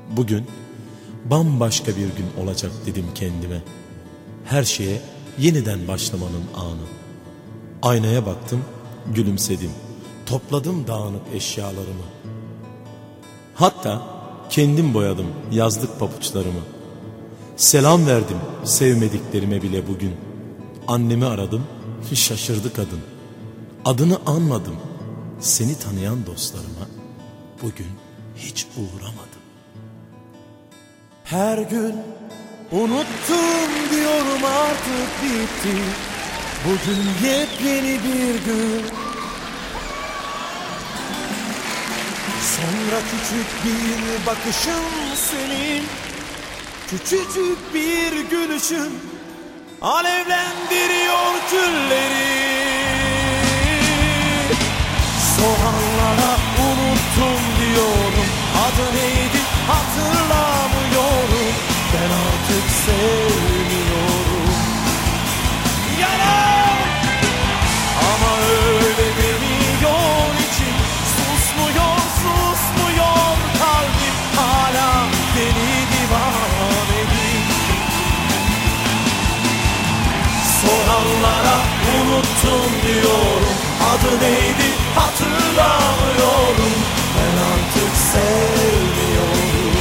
Bugün bambaşka bir gün olacak dedim kendime. Her şeye yeniden başlamanın anı. Aynaya baktım, gülümsedim. Topladım dağınık eşyalarımı. Hatta kendim boyadım yazlık papuçlarımı. Selam verdim sevmediklerime bile bugün. Annemi aradım, şaşırdı kadın. Adını anmadım, seni tanıyan dostlarıma bugün hiç uğramadım. Her gün unuttum diyorum artık bitti. Bugün yepyeni bir gün. Sonra küçük bir bakışın senin, küçücük bir gülüşün alevlendiriyor külleri. Soranlara unuttum diyorum, adı neydi hatırlamıyorum. Ben artık sevmiyorum. Yalan ama öyle demiyor içim. Susmuyor, susmuyor kalbim, hala deli divaneyim. Soranlara unuttum diyorum, adı neydi hatırlamıyorum. Ben artık sevmiyorum.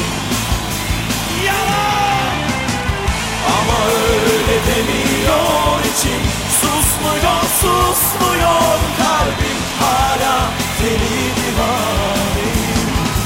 Yalan ama öyle demiyor içim. Susmuyor, susmuyor kalbim, hala deli divaneyim.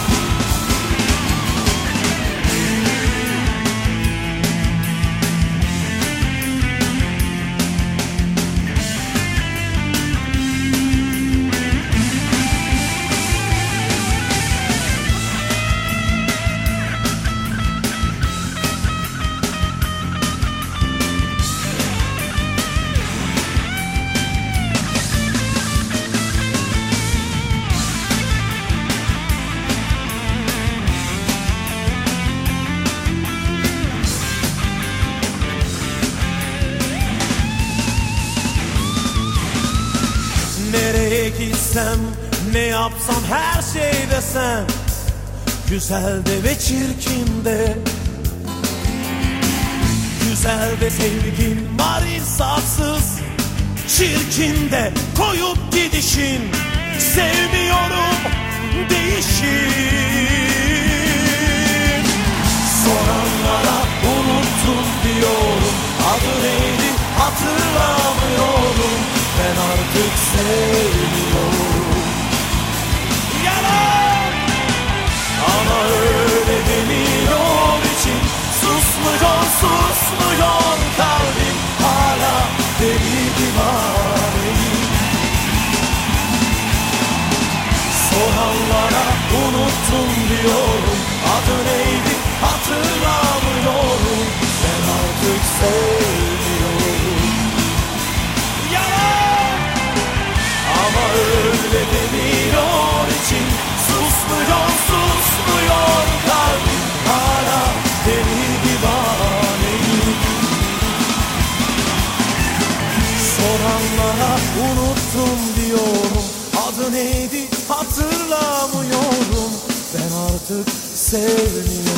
Nereye gitsem, ne yapsam, her şey desem, güzel de ve çirkin de. Güzel de sevgin var insafsız, çirkin de koyup gidişin. Sevmiyorum değişim. Soranlara unuttum diyorum, adı neydi hatırlamıyorum. Ben artık sevmiyorum. Yalan ama öyle demiyor içim. Susmuyor, susmuyor kalbim, hala deli divaneyim. Soranlara unuttum diyorum, adı neydi hatırlamıyorum. Ben artık sevmiyorum. Yalan ama öyle demiyor içim. Susmuyor, susmuyor kalbim, hala deli divaneyim. Soranlara unuttum diyorum, adı neydi hatırlamıyorum. Ben artık sevmiyorum.